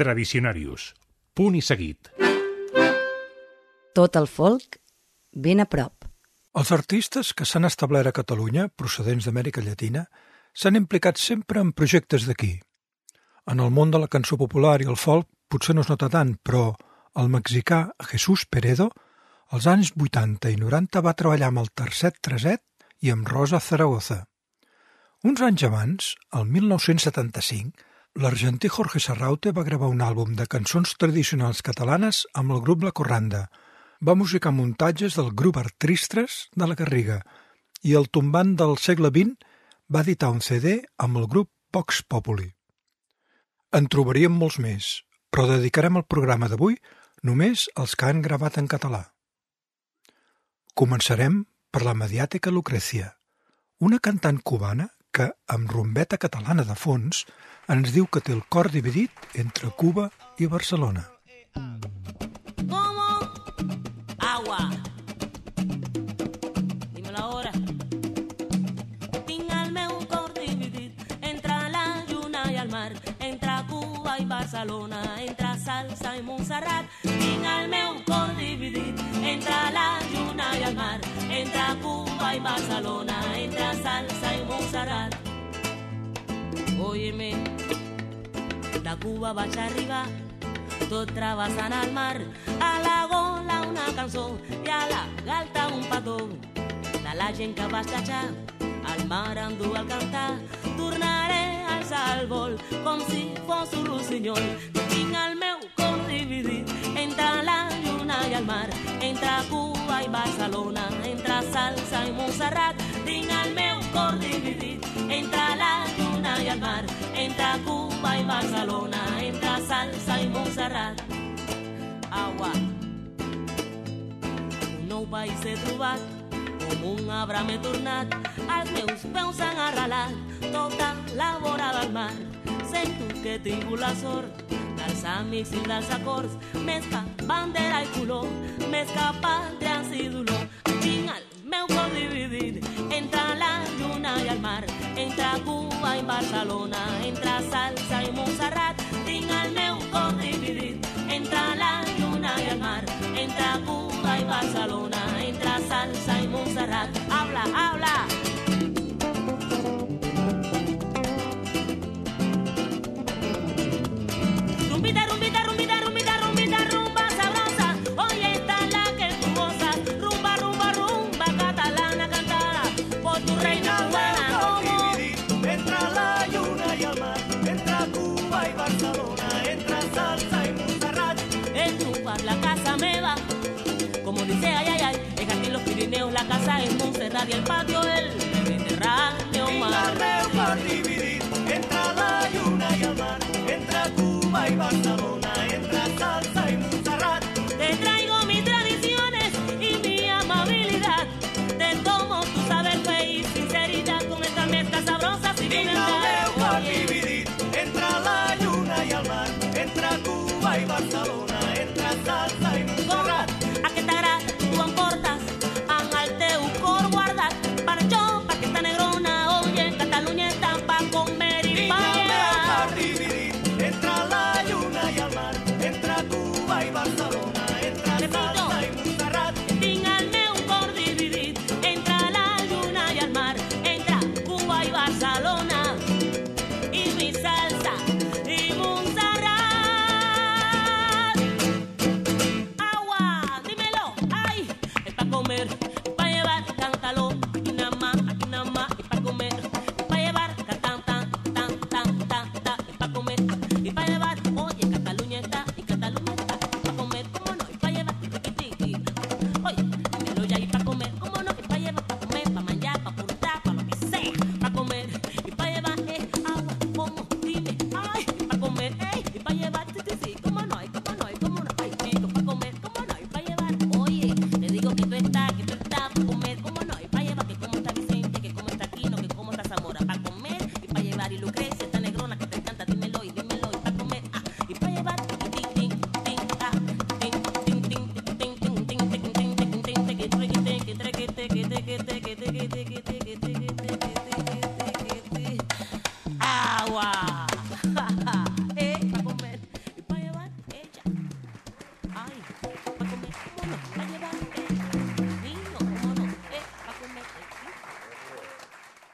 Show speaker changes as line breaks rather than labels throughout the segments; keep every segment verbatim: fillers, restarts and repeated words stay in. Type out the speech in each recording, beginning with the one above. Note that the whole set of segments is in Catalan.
Tradicionarius. Punt i seguit.
Tot el folk ben a prop.
Els artistes que s'han establert a Catalunya, procedents d'Amèrica Llatina, s'han implicat sempre en projectes d'aquí. En el món de la cançó popular i el folk potser no es nota tant, però el mexicà Jesús Peredo, als anys vuitanta i noranta va treballar amb el Tercet Treset i amb Rosa Zaragoza. Uns anys abans, el mil nou-cents setanta-cinc, l'argentí Jorge Serraute va gravar un àlbum de cançons tradicionals catalanes amb el grup La Corranda. Va musicar muntatges del grup Artristres de la Garriga i el tombant del segle vint va editar un ce de amb el grup Vox Populi. En trobaríem molts més, però dedicarem el programa d'avui només als que han gravat en català. Començarem per la mediàtica Lucrecia, una cantant cubana que, amb rumbeta catalana de fons, ens diu que té el cor dividit entre Cuba i Barcelona.
¿Cómo? Agua. Dímelo ahora. Tinc el meu cor dividit entre la lluna i el mar, entre Cuba i Barcelona, entre salsa i Montserrat. Tinc el meu cor dividit entre la lluna i el mar, entre Cuba i Barcelona, entre salsa i Montserrat. Óyeme, de Cuba vaig arribar, tot travessant el mar, a la gola una cançó i a la galta un petó. De la gent que va estatxar, al mar em du al cantar, tornaré a alçar el vol com si fos un rossinyol. Tinc el meu cor dividit entre la lluna i el mar, entre Cuba i Barcelona, entre salsa i Montserrat. Tinc el meu cor dividit entre la lluna i el mar, entre Cuba i Barcelona, entre salsa i Montserrat. Agua. Un nou país he trobat, com un arbre m'he tornat, els meus peus s'han arrelat, tota la vora del mar. Sento que tinc la sort dels amics i dels acords, més que bandera i color, més que pàtries i dolor. Tinc el meu cor dividit entre la lluna i el mar, entre Cuba i Barcelona, entre salsa i Montserrat. Tinc el meu cor dividit entre la lluna i el mar, entre Cuba i Barcelona, entre salsa i Montserrat. Habla, habla. Rumbita, rumbita, rumbita, rumbita, rumbita, rumba sabrosa. Oye, esta la que tú gozas. Rumba, rumba, rumba catalana cantada por tu reina cubana.
Entre la lluna i el mar, entre Cuba i Barcelona, entre salsa i Montserrat.
En Trufar, la casa meva, como dice ay, ay, ay, en aquí los Pirineos la casa es Montserrat y el patio el Mediterráneo mar.
Tinc el meu cor dividit entre la lluna i el mar, entre Cuba i Barcelona, entre salsa i Montserrat.
Te traigo mis tradiciones y mi amabilidad, te tomo tu saber fe y sinceridad con esta mezcla sabrosa. Si
Tinc el meu cor dividit entre la lluna i el mar, entre Cuba i Barcelona, entre salsa i Montserrat.
A què t'agrada, tu em portes en el teu cor guardat, per això, per aquesta negrona, oye, Catalunya està pa comer i
Tinc
pa
el meu
llevar.
cor dividit entre la lluna i el mar, entre Cuba i Barcelona, entre
Repito.
salsa i Montserrat.
Tinc el meu cor dividit entre la lluna i el mar, entre Cuba i Barcelona, i mi salsa i Montserrat. Agua, dímelo, ay, es pa' comer, pa' llevar, cántalo, aquí nada más, aquí nada más, y pa' comer, pa' llevar, ca- tan, tan, tan, tan, tan, tan, y pa' comer, y pa' llevar, oye, Cataluña está, y Cataluña está, y pa' comer, cómo no, y pa' llevar, tiqui, tiqui. Oye, dímelo ya, y pa' comer, cómo no, y pa' llevar, pa' comer, pa' manjar, pa' furtar, pa' lo que sea, pa' comer, y pa' llevar, eh, agua, como, dime, ay, y pa' comer, eh, y pa' llevar, sí, sí, sí, cómo no, y cómo no, y cómo no, ay, chico, pa' comer, cómo no, y pa' llevar, oye, te digo que tú estás, que tú estás, pa' comer, cómo no, y pa' llevar, que como está Vicente, que como está Quino, que como está Zamora, pa' comer, y pa' llevar, y Lucrecia, esta negrona que te encanta, dímelo, y dímelo, y pa' comer, ah, y pa' llevar, ting, ting, ting, ah, ting, ting, ting, ting, ting, ting, ting, ting, ting, ting, ting, ting, ting, ting, agua. Eh, pa' comer, y pa'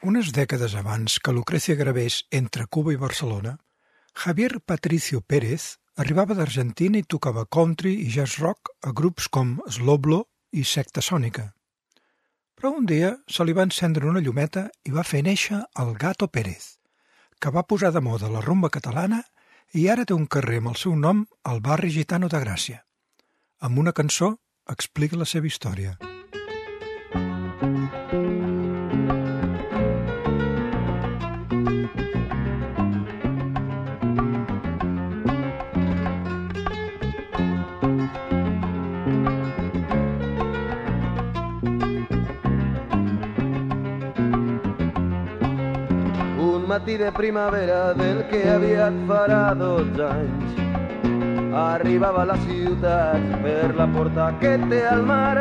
Unes dècades abans que Lucrecia gravés Entre Cuba i Barcelona, Javier Patricio Pérez arribava d'Argentina i tocava country i jazz rock a grups com Sloblo i Secta Sònica. Però un dia se li va encendre una llumeta i va fer néixer el Gato Pérez, que va posar de moda la rumba catalana i ara té un carrer amb el seu nom al barri gitano de Gràcia. Amb una cançó explica la seva història.
Matí de primavera del que aviat farà dotze anys. Arribava a la ciutat per la porta que té al mar,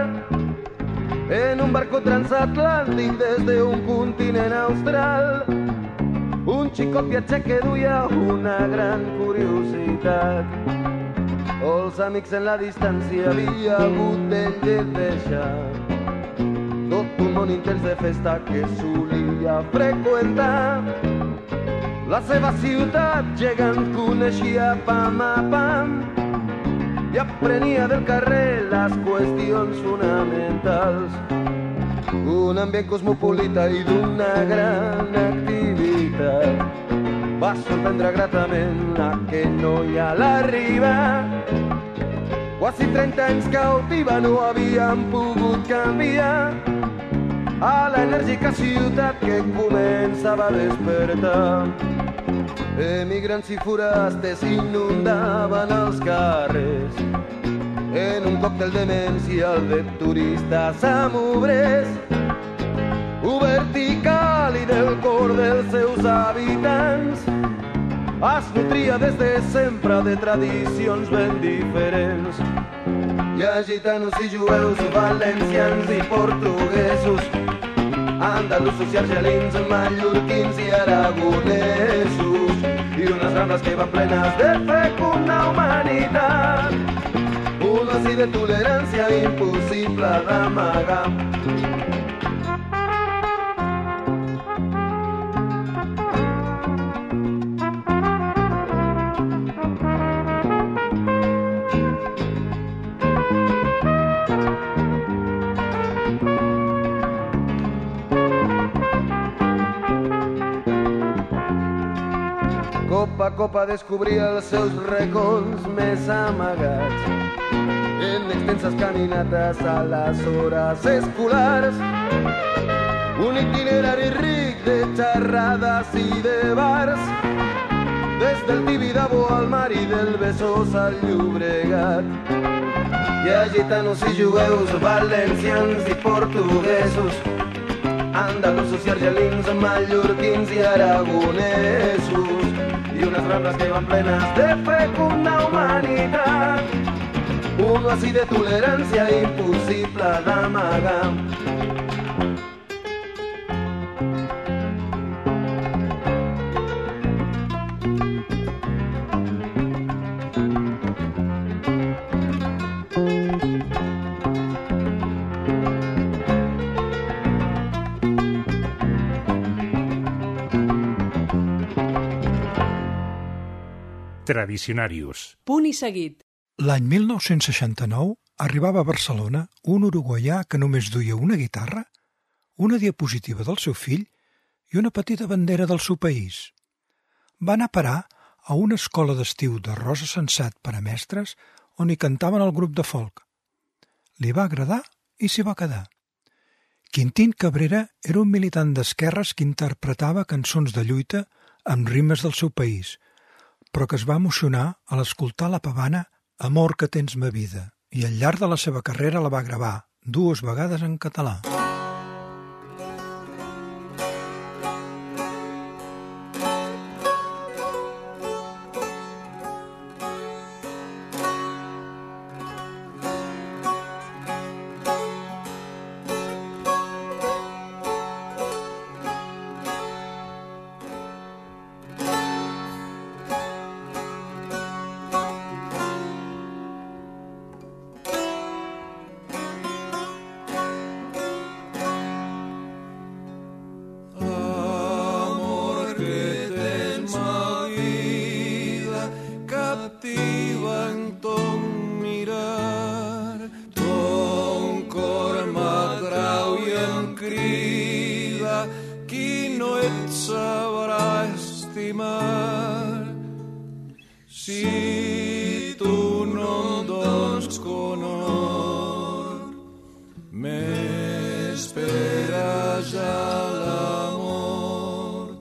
en un barco transatlàntic des d'un continent austral. Un xicot viatger que duia una gran curiositat. Els amics en la distància havia hagut d'ell deixar. Tot un món intens de festa que solia freqüentar. La seva ciutat gegant coneixia pam a pam i aprenia del carrer les qüestions fonamentals. Un ambient cosmopolita i d'una gran activitat va sorprendre gratament aquell noi a l'arribar. Quasi trenta anys cautiva no havien pogut canviar a l'enèrgica ciutat que començava a despertar. Emigrants i forasters inundaven els carrers en un còctel demencial de turistes amb obrers. Obert i càlid el cor dels seus habitants, es nutria des de sempre de tradicions ben diferents. Hi ha gitanos i jueus, valencians i portuguesos, andalusos i argelins, mallorquins i aragonesos, i unes rambles que van plenes de fecunda humanitat. Un oci de tolerància impossible d'amagar. Copa a copa descobria els seus racons més amagats en extenses caminates a les hores escolars. Un itinerari ric de xerrades i de bars, des del Tibidabo al mar i del Besòs al Llobregat. Hi ha gitanos i jueus, valencians i portuguesos, andalusos i argelins, mallorquins i aragonesos, i unes rambles que van plenes de fecunda humanitat. Un oasi de tolerància impossible d'amagar.
Tradicionarius.
Punt i seguit.
L'any mil nou-cents seixanta-nou arribava a Barcelona un uruguaià que només duia una guitarra, una diapositiva del seu fill i una petita bandera del seu país. Va anar a parar a una escola d'estiu de Rosa Sensat per a mestres on hi cantaven el grup de folk. Li va agradar i s'hi va quedar. Quintín Cabrera era un militant d'esquerres que interpretava cançons de lluita amb rimes del seu país, però que es va emocionar a l'escoltar la pavana Amor que tens ma vida, i al llarg de la seva carrera la va gravar dues vegades en català.
llàgrima. Si tu no em dones conhort, m'esperes a la mort.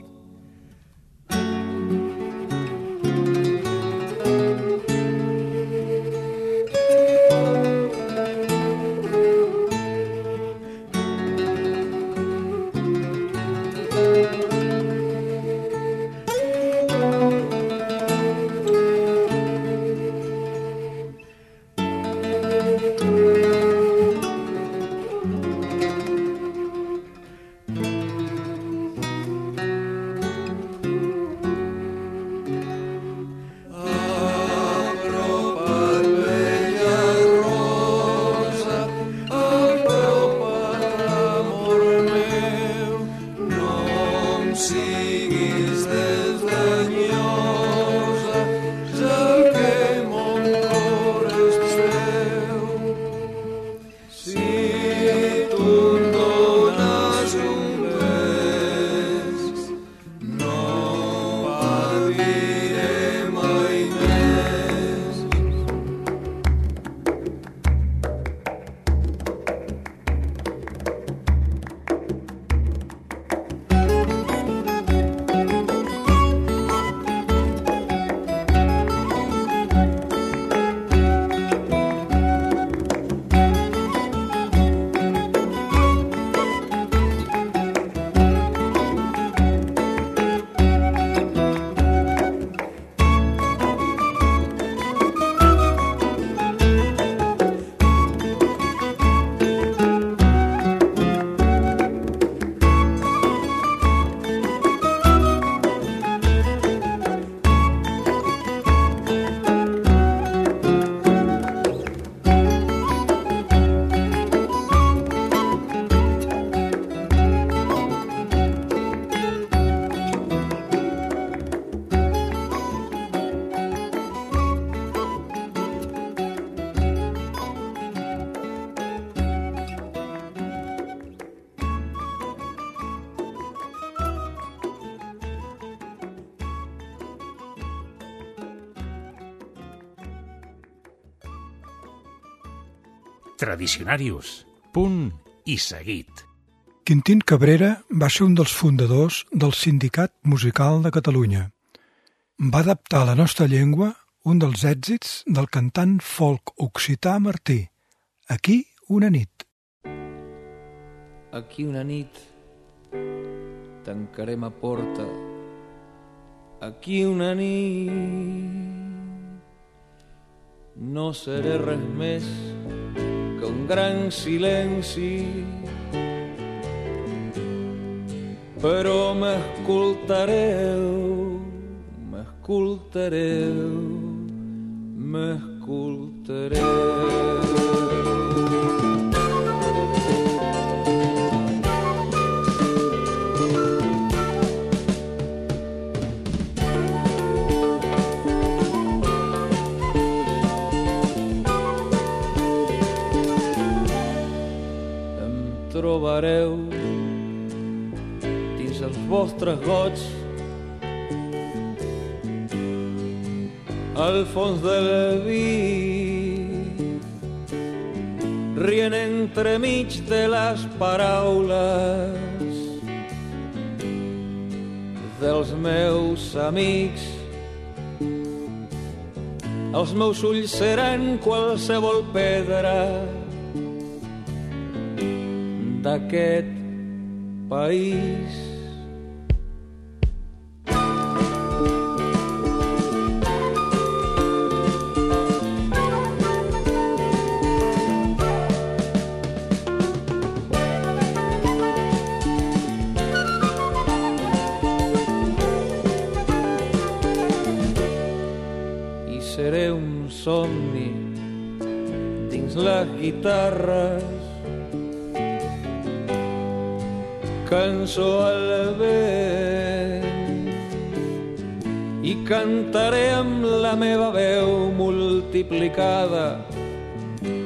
Tradicionarius. Punt i seguit.
Quintín Cabrera va ser un dels fundadors del Sindicat Musical de Catalunya. Va adaptar a la nostra llengua un dels èxits del cantant folk occità Martí, Aquí una nit.
Aquí una nit tancarem a porta. Aquí una nit no seré res més que un gran silenci, però m'escoltareu, m'escoltareu, m'escoltareu. Trobareu dins els vostres gots al fons del vi, rient entremig de les paraules dels meus amics. Els meus ulls seran qualsevol pedra d'aquest país. I seré un somni dins les guitarres, cançó al vent, i cantaré amb la meva veu multiplicada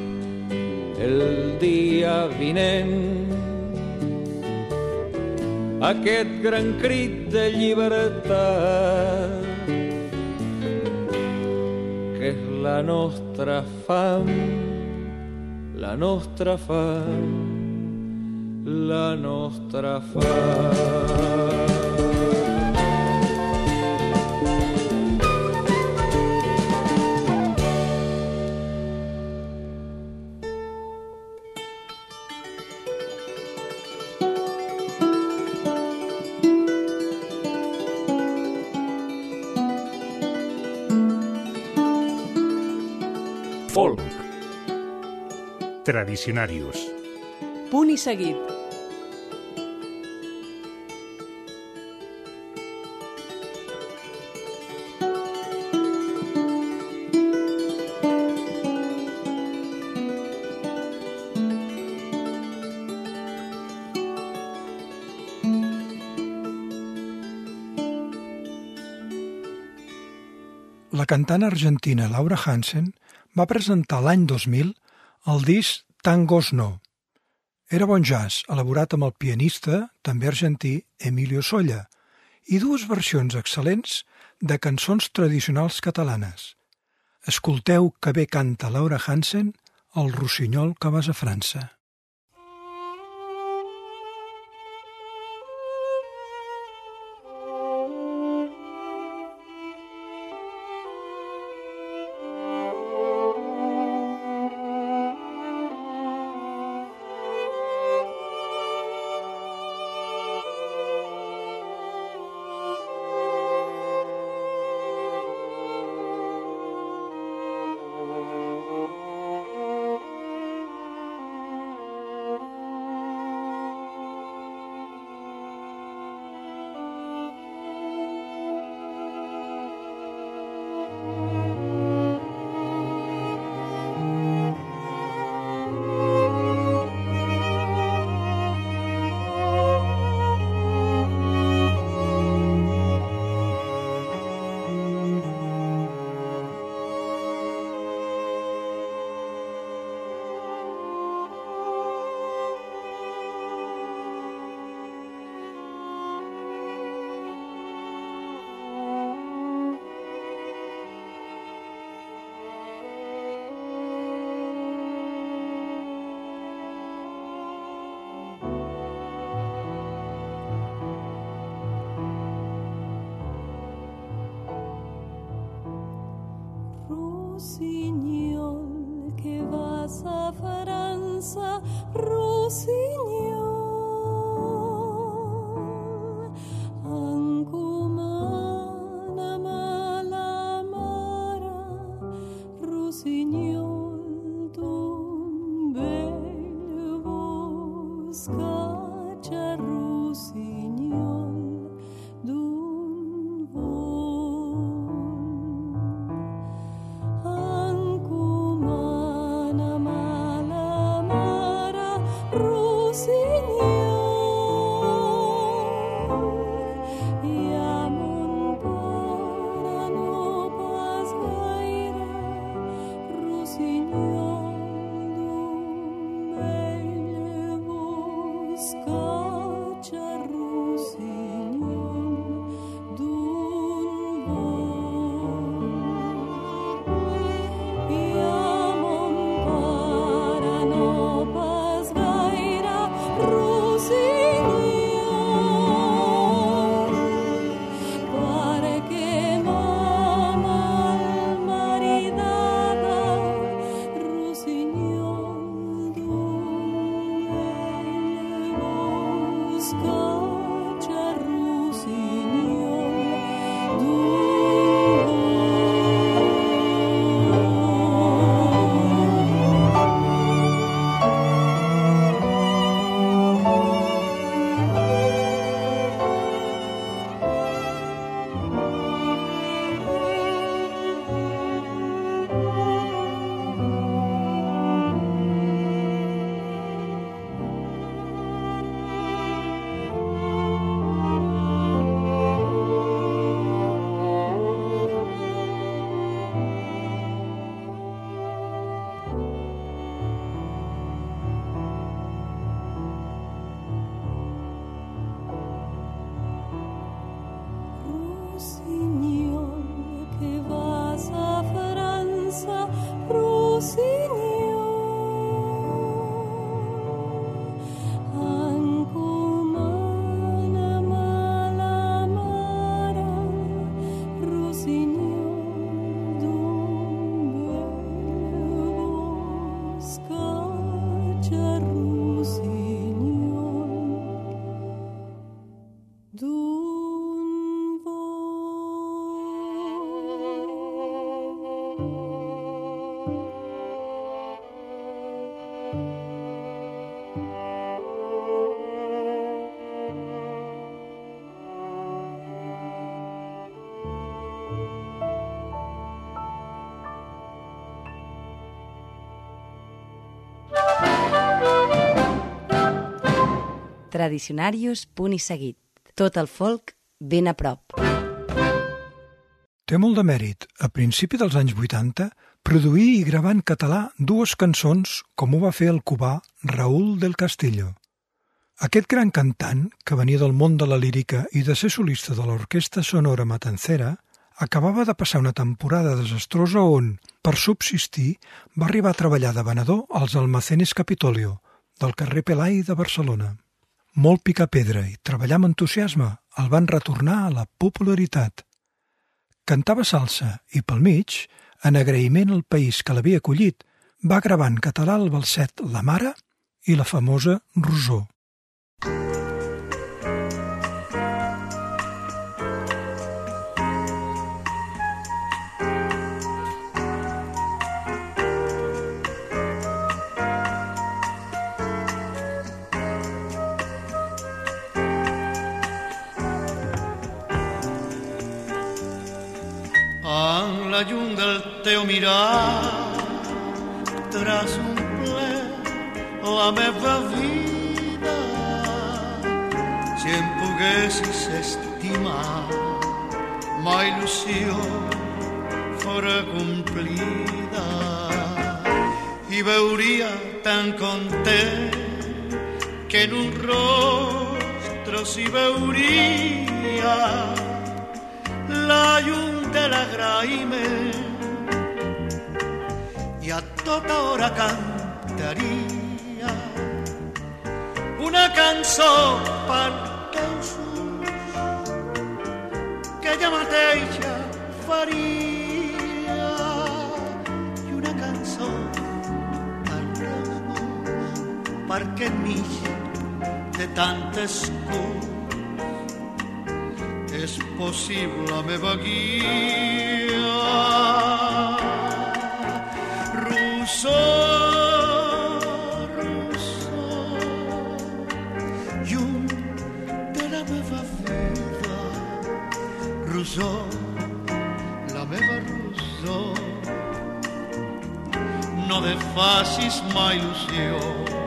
el dia vinent. aquest gran crit de llibertat que és la nostra fam, la nostra fam, la nostra fam.
Folk. Tradicionarius.
Punt i seguit.
La cantant argentina Laura Hansen va presentar l'any dos mil el disc Tangos No. Era bon jazz, elaborat amb el pianista, també argentí, Emilio Solla, i dues versions excel·lents de cançons tradicionals catalanes. Escolteu que bé canta Laura Hansen, El rossinyol que vas a França.
Rossinyol, que vas a França, rossinyol, encomana'm a la mare, rossinyol d'un vell boscatge, rossinyol d'un
Tradicionarius, punt i seguit. Tot el folk ben a prop.
Té molt de mèrit, a principi dels anys vuitanta, produir i gravar en català dues cançons com ho va fer el cubà Raúl del Castillo. Aquest gran cantant, que venia del món de la lírica i de ser solista de l'Orquestra Sonora Matancera, acabava de passar una temporada desastrosa on, per subsistir, va arribar a treballar de venedor als Almacenes Capitolio, del carrer Pelai de Barcelona. Molt picapedra i treballar amb entusiasme el van retornar a la popularitat. Cantava salsa i, pel mig, en agraïment al país que l'havia acollit, va gravar en català el balset La Mare i la famosa Rosó.
En la llum del teu mirar podràs omplir la meva vida. Si em poguessis estimar, ma il·lusió fora complida i veuria tan content que en un rostre s'hi veuria la llum de l'agraïment i a tota hora cantaria una cançó per teus ulls que ella mateixa faria i una cançó per teus ulls perquè enmig de tantes curs és possible la meva guia. Rosó, rosó, llum de la meva vida. Rosó, la meva rosó, no de facis mai il·lusió.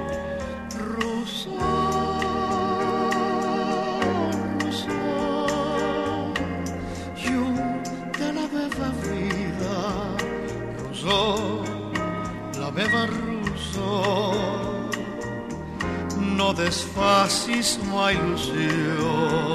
La meva rosó, no desfacis mai il·lusió.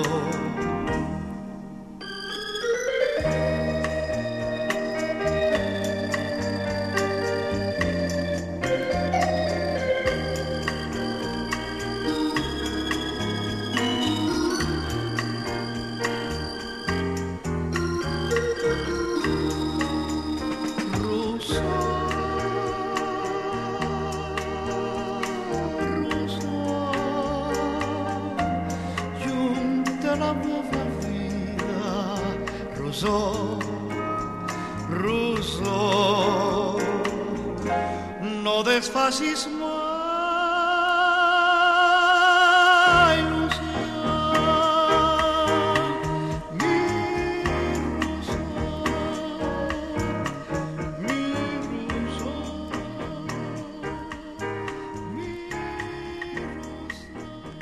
Rosó, rosó, no desfacis mai il·lusió. Mi rosó, mi rosó, mi rosó.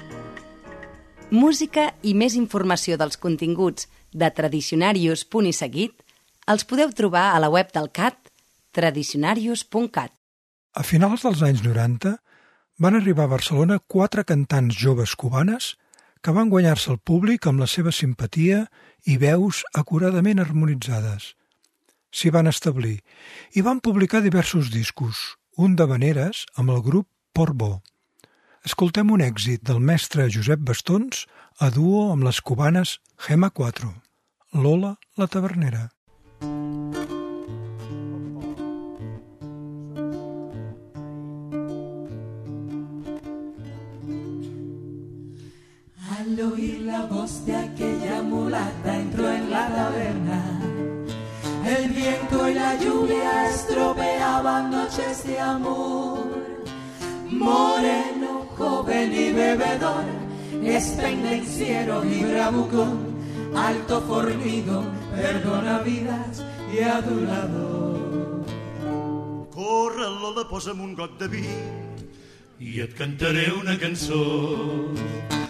Música i més informació dels continguts de Tradicionarius, punt i seguit, els podeu trobar a la web del C A T, tradicionarius punt cat.
A finals dels anys noranta van arribar a Barcelona quatre cantants joves cubanes que van guanyar-se el públic amb la seva simpatia i veus acuradament harmonitzades. S'hi van establir i van publicar diversos discos, un de veneres amb el grup Port Bo. Escoltem un èxit del mestre Josep Bastons a duo amb les cubanes Gema quatre, Lola la Tavernera.
Al oír la voz de aquella mulata entró en la taberna. El viento y la lluvia estropeaban noches de amor. Moreno, joven y bebedor, es pendenciero y bravucón, alto fornido, perdona vidas i adulador.
Corre, Lola, posa'm un got de vi i et cantaré una cançó.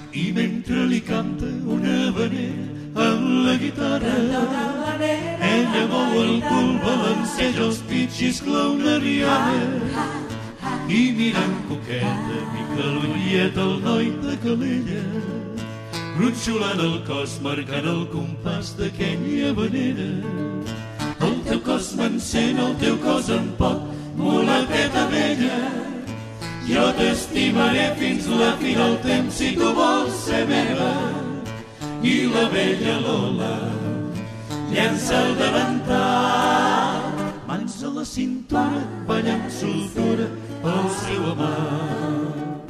canta una vanera amb la guitarra. Ella mou el cul, balanceja els pitxis, clowneriana. I mirant coqueta, mica l'ullet el noi de Calella, gronxolant el cos, marcant el compàs d'aquella vanera. El teu cos m'encén, el teu cos em pot, mulateta vella. Jo t'estimaré fins la fi del temps si tu vols ser meva. I la vella Lola llença el davantal, mans a la cintura, ballant soltura pel seu amant.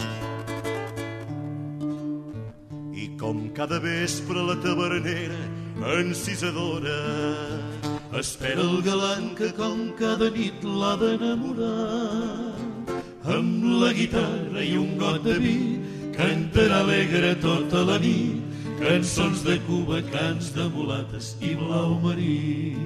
I com cada vespre la tavernera encisadora espera el galant que com cada nit l'ha d'enamorar. Amb la guitarra i un got de vi cantarà alegre tota la nit cançons de Cuba, cants de mulates i blau marí.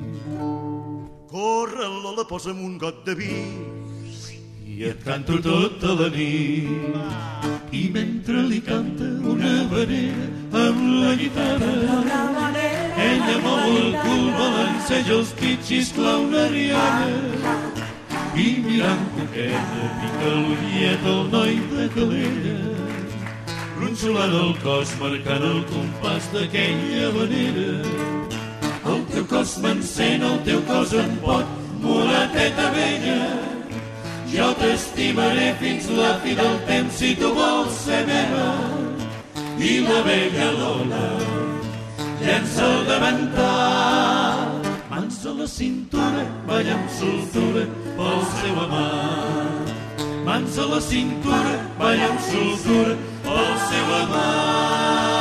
Corre, Lola, posa'm un got de vi i et canto tota la nit. I mentre li canta una vanera amb la guitarra, ella mou el cul, balanceja els pitxis, clowneriana. I mirant coqueta, pica l'ullet el noi de Calella, gronxolant el cos, marcant el compàs d'aquella vanera. El teu cos m'encén, el teu cos em pot, mulateta vella. Jo t'estimaré fins la fi del temps si tu vols ser meva. I la vella Lola llença el davantal, mans a la cintura, balla amb soltura pel seu amant. Mans a la cintura, balla amb soltura pel seu amant.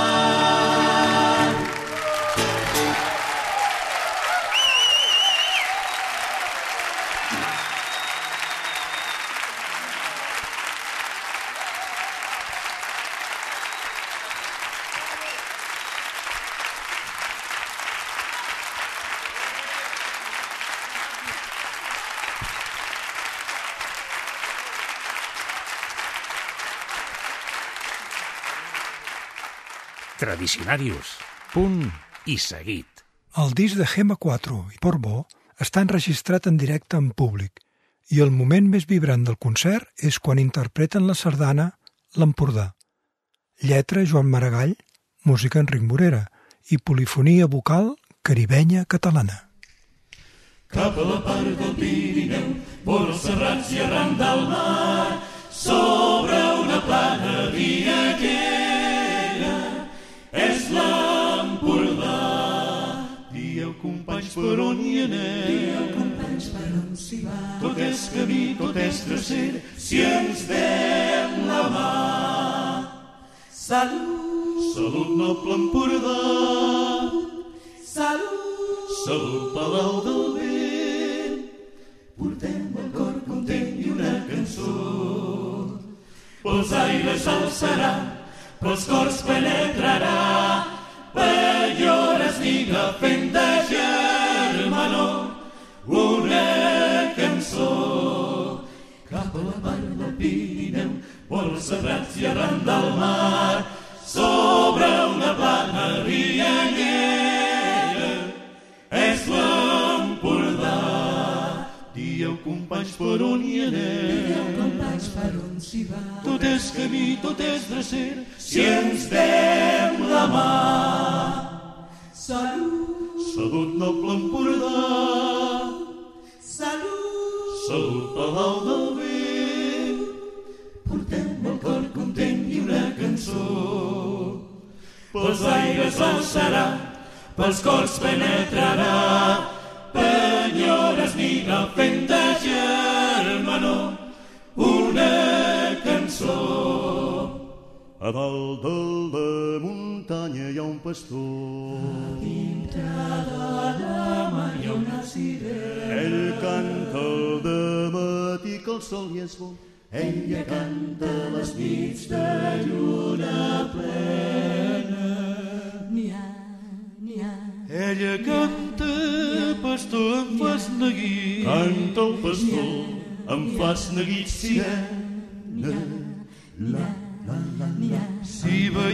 Tradicionarius, punt i seguit.
El disc de Gema quatre i Portbó està enregistrat en directe en públic i el moment més vibrant del concert és quan interpreten la sardana L'Empordà. Lletra Joan Maragall, música Enric Morera i polifonia vocal caribenya catalana.
Cap a la part del Pirineu, vora els serrats i arran del mar, sobre una plana viatgera, és l'Empordà. Dieu, companys, per on hi anem? Dieu, companys, per on s'hi va? Tot és camí, tot és drecera, si ens dem la mà. Salut! Salut, noble Empordà! Salut! Salut, Palau del Vent! Portem el cor content i una cançó, pels aires alçarà, pels cors penetrarà, Bellora es diga fent de germanor una cançó. Cap a la part del Pirineu, vora els serrats i arran del mar, sobre una plana riallera, és l'Empordà. Dieu, companys, per on hi anem? Dieu, companys, per on s'hi va? Tot és camí, tot és drecera, si ens dem la mà. Salut! Salut, noble Empordà! Salut! Salut, Palau del Vent! Portem el cor content i una cançó, pels aires alçarà, pels cors penetrarà, Penyora es diga fent de germanor una cançó. A dalt de la muntanya hi ha un pastor, a dintre de la mà hi ha una sirena. Ell canta el dematí que el sol hi és bo, ella canta les nits de lluna plena. N'hi ha, n'hi ha. Ella canta, pastor, em fas neguit. Canta el pastor, em fas neguit, sirena. La, la, la, la. Si veiés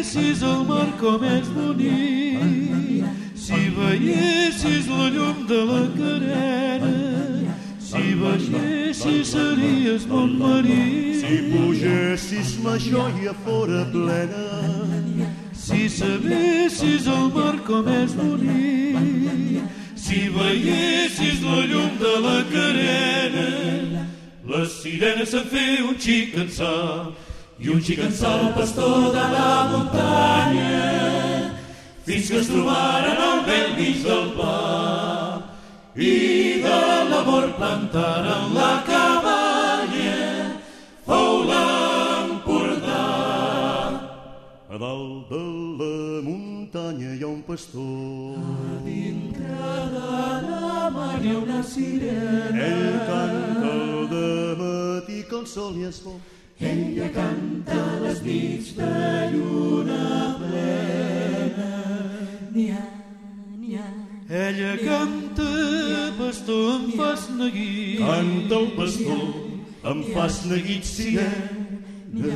veiessis el mar com és bonic, si veiessis la llum de la carena, si baixessis series bon marí,
si pugessis la joia fora plena,
si sabessis el mar com és bonic, si veiessis la llum de la carena. Les sirenes se'n feia un xic-en-sal i un xic-en-sal pastor de la muntanya, fins que es trobaren al bell mig del pla i de l'amor plantaren la cabanya, fou l'Empordà.
A dalt de la muntanya hi ha un pastor,
a dintre de la mar hi ha una sirena.
ell canta al dematí que el sol ja es fou,
ella canta les nits de lluna plena. Nia, nia,
ella canta, pastor, em fas neguit.
Canta el pastor, em fas neguit sirena.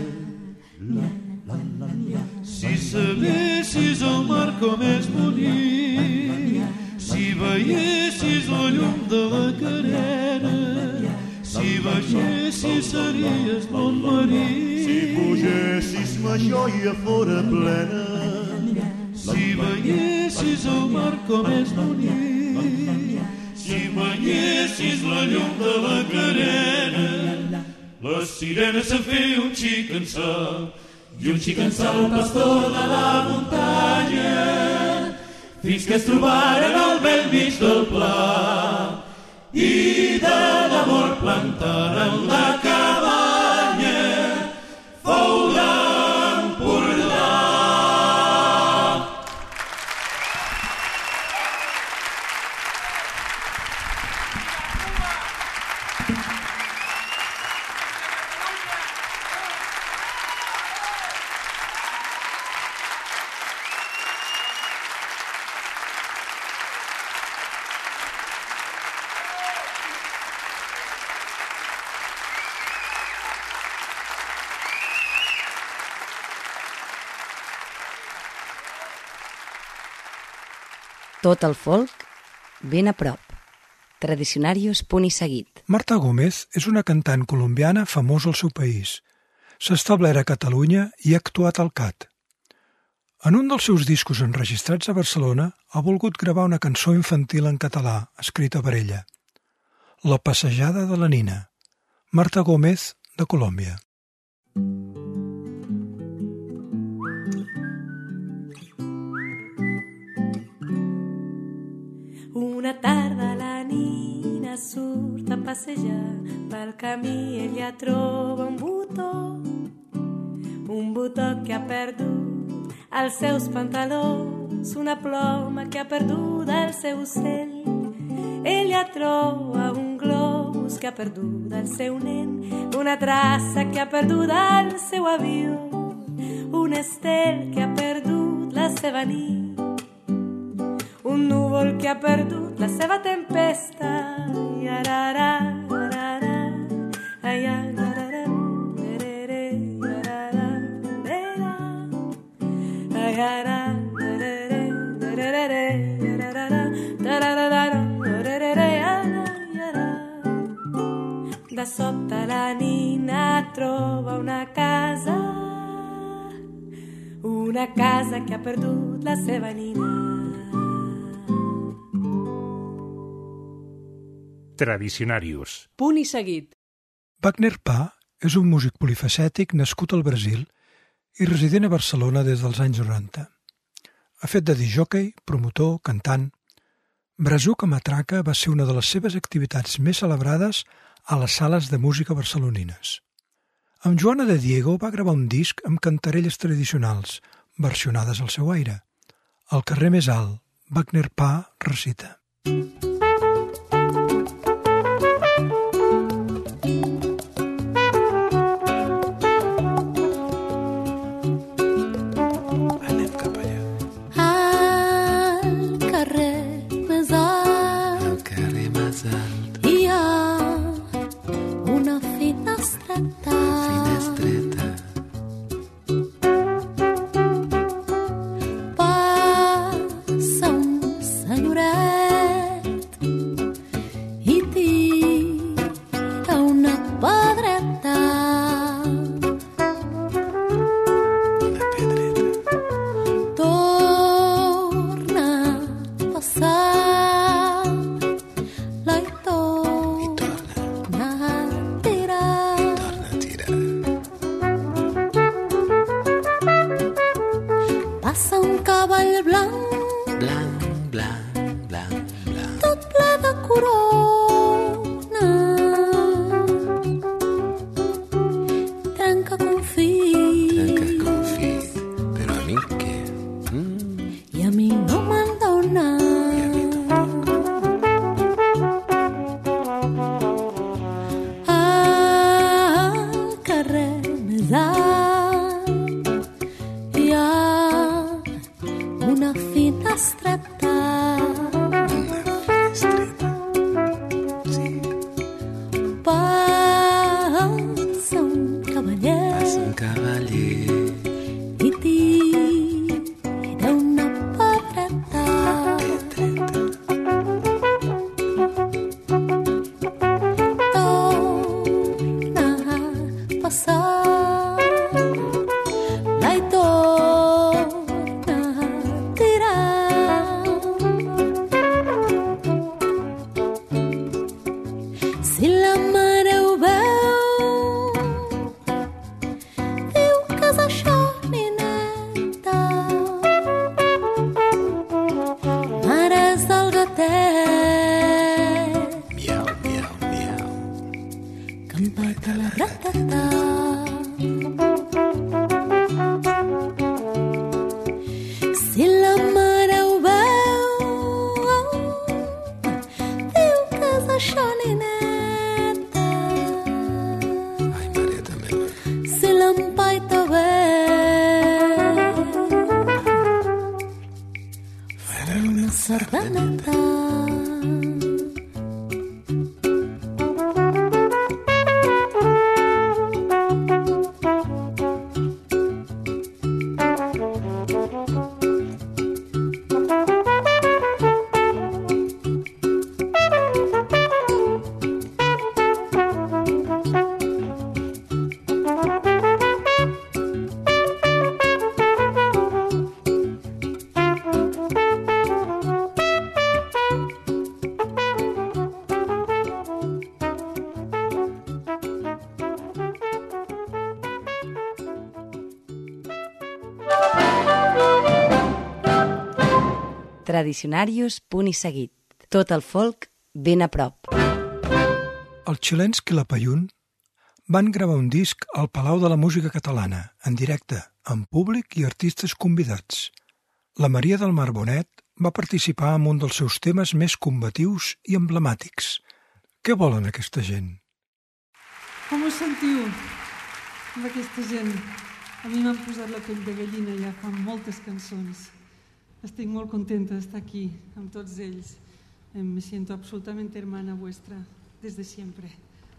Si sabessis el mar com és bonic, si veiessis la llum de la carena, si baixessis series bon marí,
si pugessis la joia fora plena,
si veiessis el mar com és bonic, si veiessis la llum de la carena. Les sirenes se'n feia un xic-en-sal i un xic-en-sal pastor de la muntanya, fins que es trobaren al bell mig del pla i de l'amor plantaren la cabanya, fou l'Empordà.
Tot el folk ben a prop. Tradicionarios punt i seguit.
Marta Gómez és una cantant colombiana famosa al seu país. S'ha establert a Catalunya i ha actuat al C A T. En un dels seus discos enregistrats a Barcelona ha volgut gravar una cançó infantil en català, escrita per ella. La passejada de la Nina. Marta Gómez, de Colòmbia.
Una tarda la Nina surt a passejar pel camí, ella troba un botó, un botó que ha perdut als seus pantalons, una ploma que ha perdut al seu cel. Ella troba un globus que ha perdut al seu nen, una traça que ha perdut al seu avió, un estel que ha perdut la seva nit, un núvol que ha perdut la seva tempesta. I arara, arara, ai, arara, erere, arara, era, ai, ara, erere, erere, arara, tararara, erere, ai, ara. De sobte la Nina troba una casa, una casa que ha perdut la seva nina.
Tradicionarios.
Punt i seguit.
Wagner Pa és un músic polifacètic nascut al Brasil i resident a Barcelona des dels anys noranta. Ha fet de discjòquei, promotor, cantant. Brazuca Matraca va ser una de les seves activitats més celebrades a les sales de música barcelonines. Amb Joana de Diego va gravar un disc amb cantarelles tradicionals, versionades al seu aire. Al carrer més alt, Wagner Pa recita.
passa un cavall blanc,
blanc, blanc, blanc, blanc,
tot ple de corona. Trenca confit,
trenca confit, però a mi què? Mm.
I a mi no me'n dona.
I a mi tampoc.
Al carrer més alt hi ha una finestreta.
Una finestreta, sí.
Passa un cavaller,
Passa un cavaller
i tira una pedreta.
pedreta.
Torna a passar, l'ai torna a tirar. Si la mare ho veu, diu que és això, nineta. Mare és del gatet,
Miau, miau, miau.
que empeta la ratata. Si la mare ho veu, diu que és això, nineta.
Ai, mareta meva.
Si l'empaita bé, farà una sardaneta.
Tradicionarius, punt i seguit. Tot el folk ben a prop.
Els xilens Quilapayún van gravar un disc al Palau de la Música Catalana, en directe, amb públic i artistes convidats. La Maria del Mar Bonet va participar en un dels seus temes més combatius i emblemàtics. Què volen aquesta gent?
Com us sentiu amb aquesta gent? A mi m'han posat la pell de gallina ja fa moltes cançons. Estic molt contenta d'estar aquí amb tots ells. Me siento absolutamente hermana vuestra desde siempre.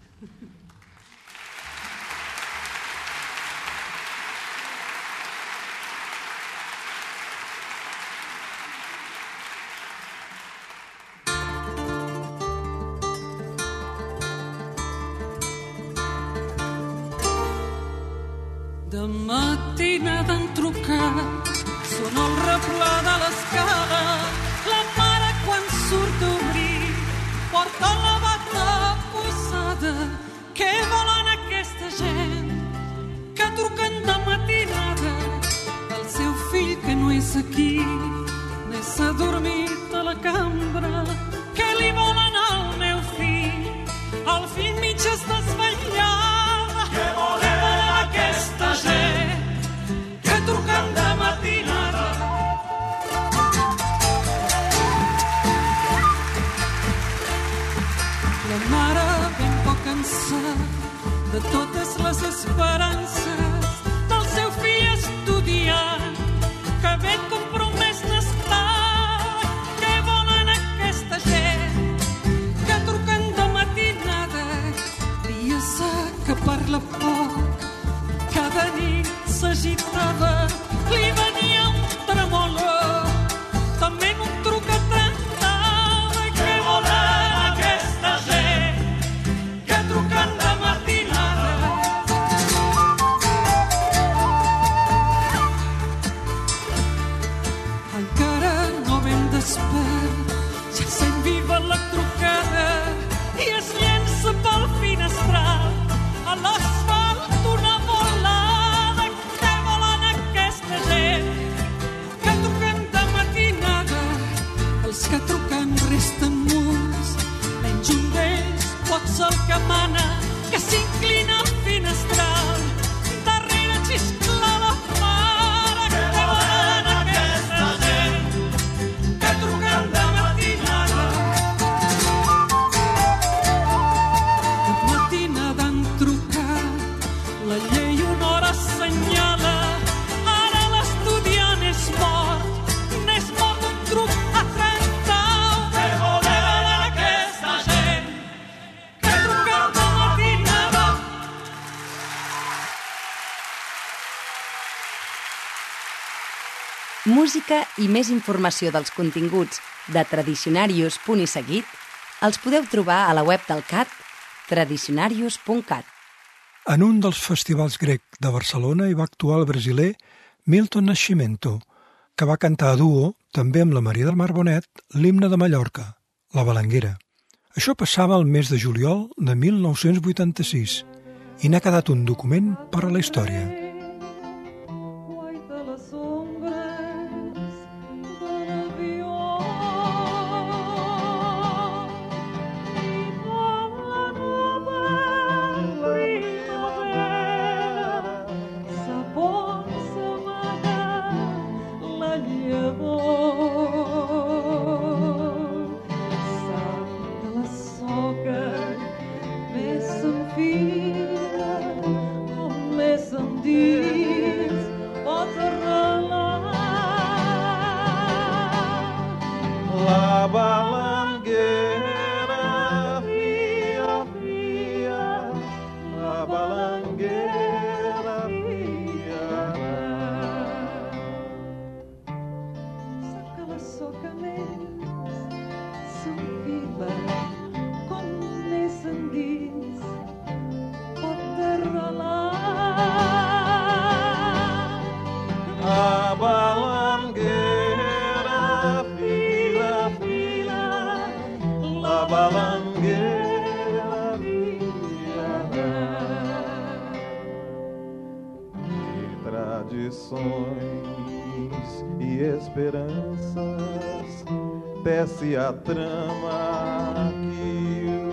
De matinada han trucat, sona el replà de l'escala, la mare quan surt a obrir porta la bata posada. Què volen aquesta gent que truquen de matinada? El seu fill que no és aquí, ni s'ha dormit a la cambra. Què li volen al meu fill? El fill mig es desvetllava. Què volen aquesta gent que truquen de matinada? La mare ben poc cansada de totes les esperances del seu fill estudiant, que ben compromès n'està. Què volen aquesta gent que truquen de matinada? Dia sa que parla poc, cada nit s'agitava, li venia un tremolor, també en un truc atentava. Què volen aquesta gent que truquen de matinada?
Música i més informació dels continguts de Tradicionarius Punt i Seguit els podeu trobar a la web del C A T, tradicionarius punt cat.
En un dels festivals grec de Barcelona hi va actuar el brasiler Milton Nascimento, que va cantar a duo, també amb la Maria del Mar Bonet, l'himne de Mallorca, la Balanguera. Això passava el mes de juliol de mil nou-cents vuitanta-sis i n'ha quedat un document per a la història.
La balanguera fia, fia, la balanguera fia.
Saca la soca més, s'enfila com més endins, pot derralar.
La balanguera fila, fila, la balanguera fila. De tradições e esperanças tece a trama que o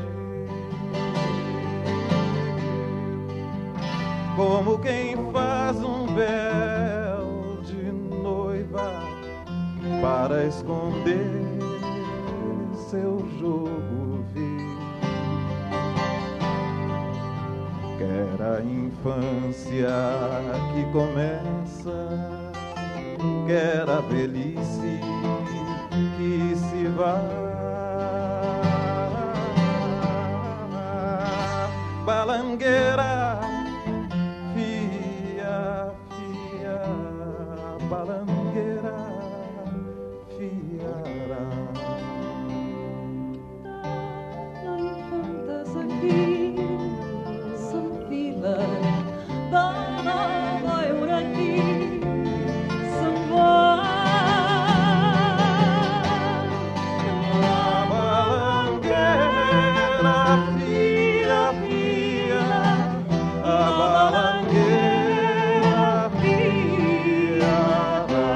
diz. Como quem faz um véu de noiva para esconder seu jogo vil. Quer a infância que começa, quer a velhice que se vai. Balangueira, fia, fia, balangueira, fiará.
No importas aquí, s'enfila, dona veure aquí, se'n va.
La balanguera, fia, fia, la balanguera, fiará.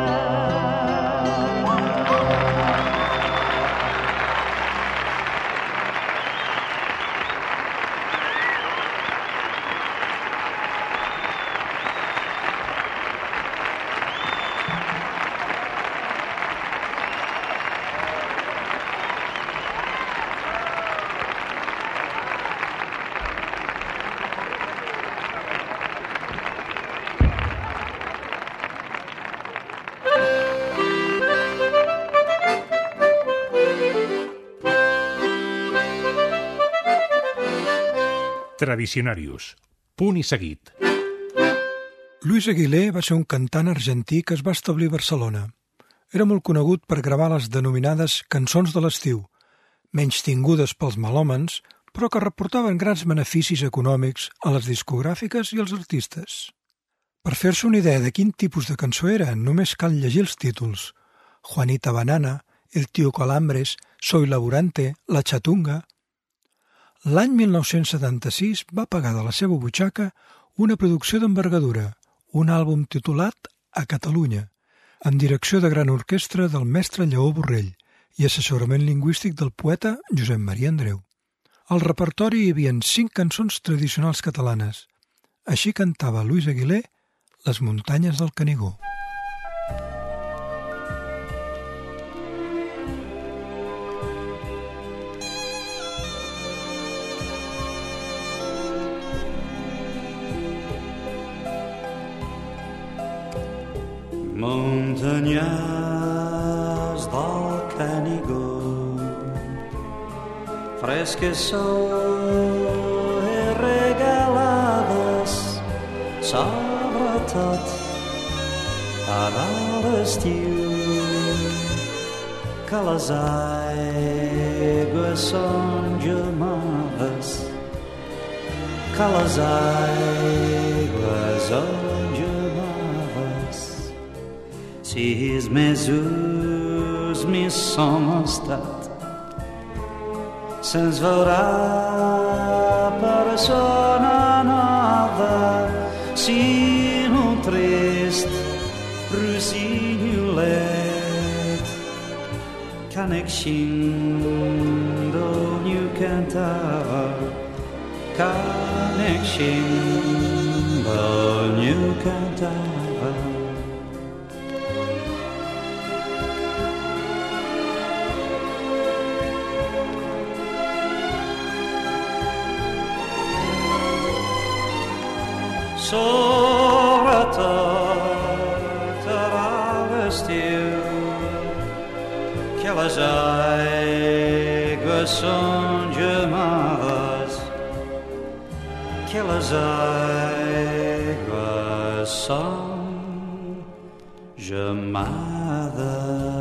Tradicionarius. Punt i seguit.
Luis Aguilé va ser un cantant argentí que es va establir a Barcelona. Era molt conegut per gravar les denominades cançons de l'estiu, menys tingudes pels melòmens, però que reportaven grans beneficis econòmics a les discogràfiques i als artistes. Per fer-se una idea de quin tipus de cançó era, només cal llegir els títols: Juanita Banana, El tío Calambres, Soy laburante, La Chatunga. L'any mil nou-cents setanta-sis va pagar de la seva butxaca una producció d'envergadura, un àlbum titulat A Catalunya, amb direcció de gran orquestra del mestre Lleó Borrell i assessorament lingüístic del poeta Josep Maria Andreu. Al repertori hi havia cinc cançons tradicionals catalanes. Així cantava Luis Aguilé Les muntanyes del Canigó.
Muntanyes del Canigó, fresques són i regalades, sobretot ara l'estiu que les aigües són gelades, que les aigües són gelades. Sis mesos més som estat, se'ns veurà persona nova, sino trist rosignolet, canec d'ogniu cantava, canec d'ogniu cantava. Sobretot ara l'estiu, que les aigües són gelades, que les aigües són gelades.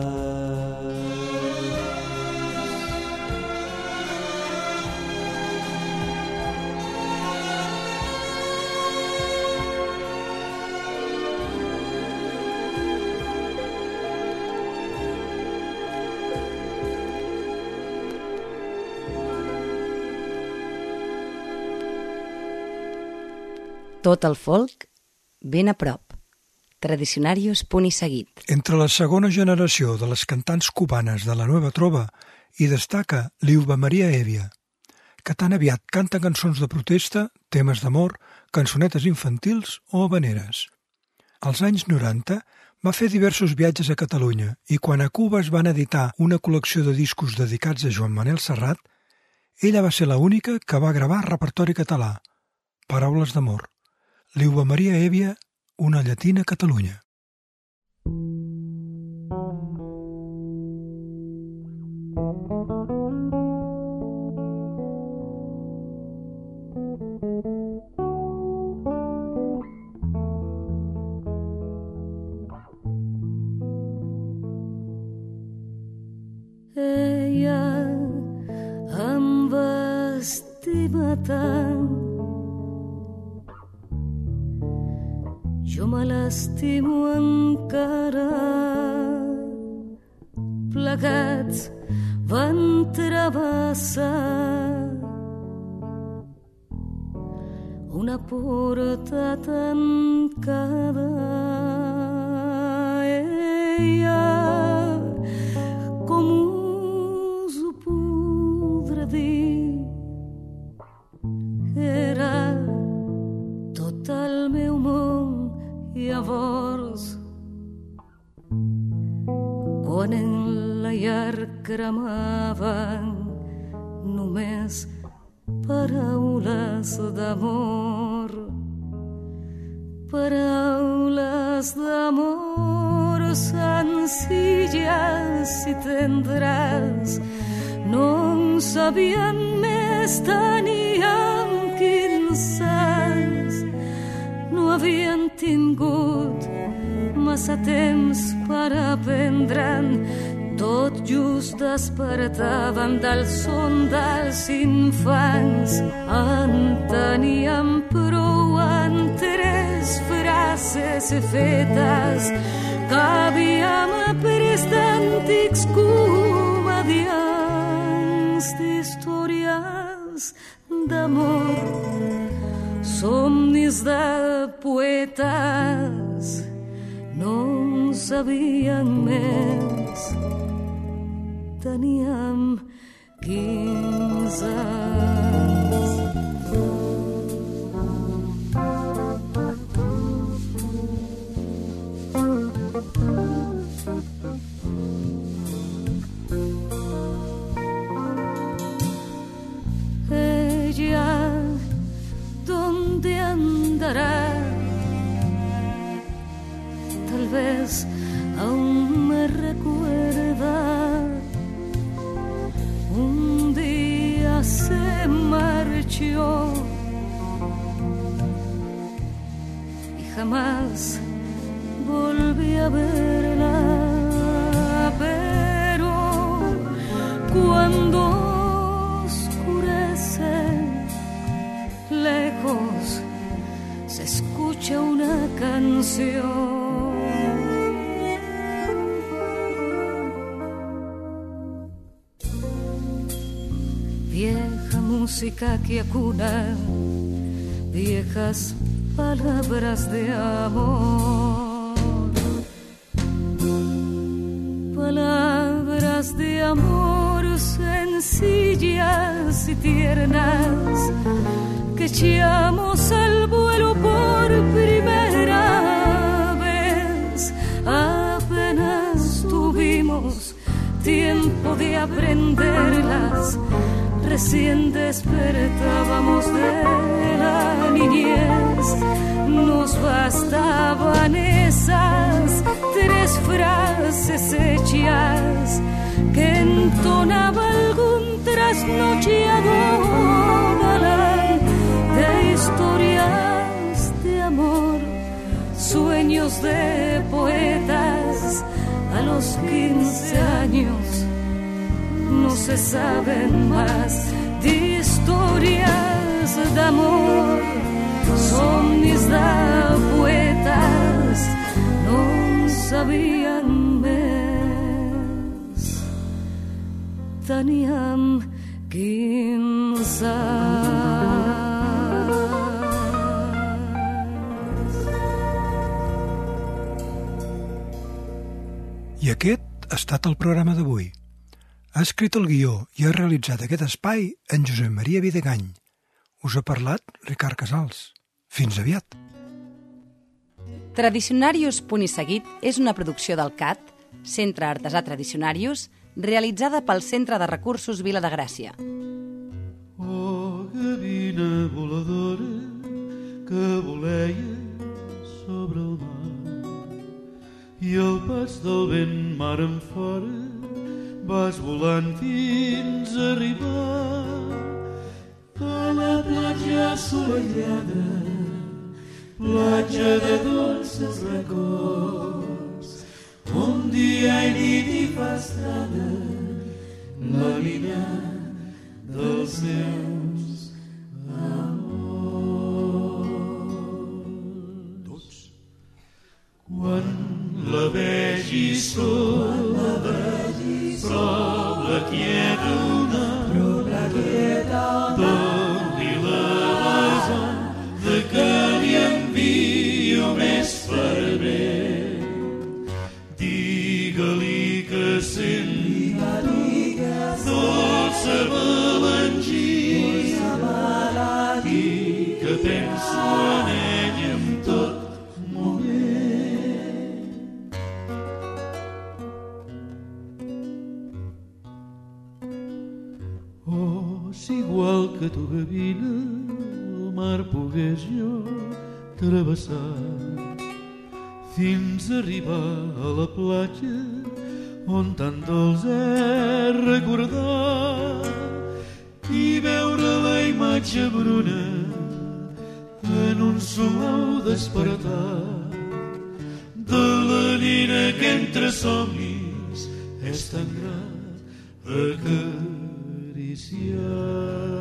Tot el folk ben a prop. Tradicionarius punt i seguit.
Entre la segona generació de les cantants cubanes de la Nueva Trova hi destaca Liuba Maria Hevia, que tan aviat canta cançons de protesta, temes d'amor, cançonetes infantils o habaneres. Als anys noranta va fer diversos viatges a Catalunya i quan a Cuba es van editar una col·lecció de discos dedicats a Joan Manel Serrat, ella va ser l'única que va gravar repertori català, Paraules d'amor. Liuba Maria Hevia, una llatina a Catalunya.
Ella em va estimar tant, jo me l'estimo encara. Plegats van travessar una porta tancada. Ella, com us ho podré dir, era tot el meu món. Llavors, quan en la llar cremaven només paraules d'amor, paraules d'amor senzilles i tendres, no en sabien més, teníem quinze anys, no havien tingut massa temps per aprendre'n, tot just despertaven del son dels infants. En teníem prou en tres frases fetes que havíem après d'antics comediants, d'històries d'amor, somnis de poetes, no en sabien més, teníem quinze anys. Ella, ¿dónde andará? Tal vez aún me recuerda. Un día se marchó y jamás volví a verla, pero cuando oscurece, lejos se escucha una canción. Vieja música que acuna viejas palabras de amor, palabras de amor sencillas y tiernas que echamos al vuelo por primera vez. Apenas tuvimos tiempo de aprenderlas, recién despertábamos de la niñez. Nos bastaban esas tres frases hechas que entonaba algún trasnochado galán de historias de amor, sueños de poetas. A los quince años no se saben más de historias de amor. Son mis da poetas, no sabían més. Teníem quinze
I aquest ha estat el programa d'avui. Ha escrit el guió i ha realitzat aquest espai en Josep Maria Videgany. Us ha parlat Ricard Casals. Fins aviat.
Tradicionarius Punt i Seguit és una producció del C A T, Centre Artesà Tradicionarius, realitzada pel Centre de Recursos Vila de Gràcia.
Oh, gavina voladora que voleia sobre el mar, i al pas del vent mar en fora vas volant fins a arribar a la platja assolellada, platja de dolces records, on dia i nit hi fa estada la línia dels meus amors. Quan la vegi sola, prop la quieta una, doni la beson de que li envio més per bé. Digue-li que sent dolça melangia i que penso en ell en tot moment. Oh, si igual que tu, gavina, el mar pogués jo travessar fins a arribar a la platja on tant dolç és recordar i veure la imatge bruna en un suau despertar de la nina que entre somnis és tan grat acariciar.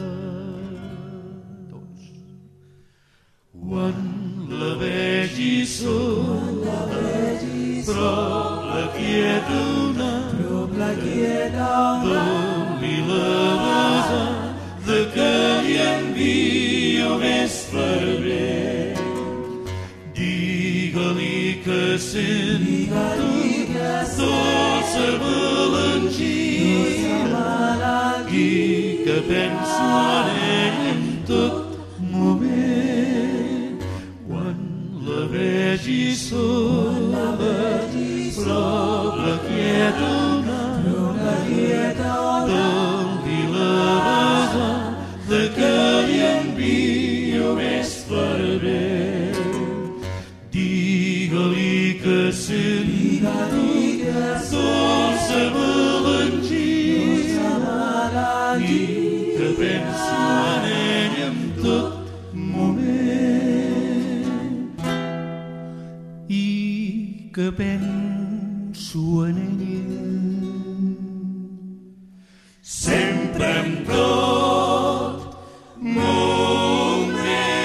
Quan la vegi sola, prop la quieta una, doni la beson de que li envio més per bé. Digue-li que sento dolça melangia i que penso en ell en tot moment. Quan la vegi sola, prop la quieta una, doni la beson de que li envio més per bé. Digue-li que sento dolça melangia i que penso en ell en tot moment. I penso en ella. Sempre em tot moment.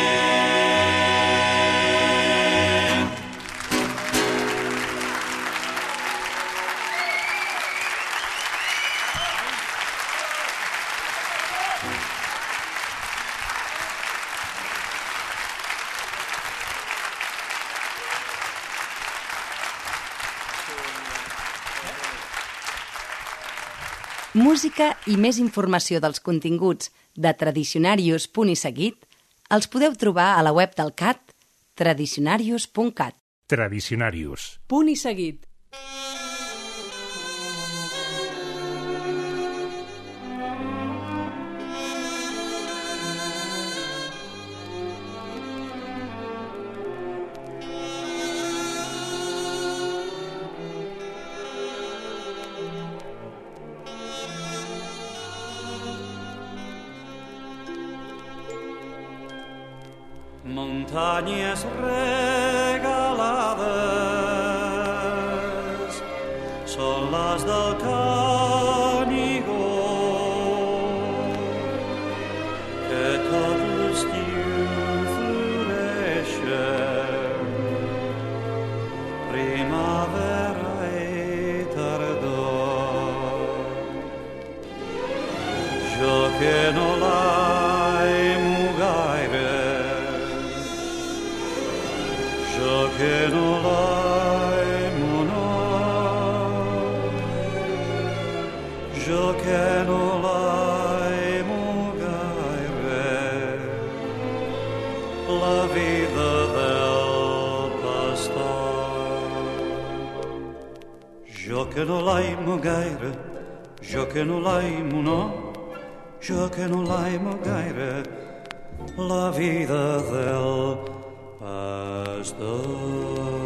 Música i més informació dels continguts de Tradicionarius Punt i Seguit els podeu trobar a la web del C A T, tradicionarius punt cat.
Tradicionarius.
Punt i Seguit.
Muntanyes regalades són les del Canigó, que tot l'estiu floreixen, primavera i tardor. Jo que no l'aimo gaire, que no l'aimo, no, jo que no l'aimo gaire, la vida del pastor. Jo que no l'aimo gaire, jo que no l'aimo, no, jo que no l'aimo gaire, la vida del pastor.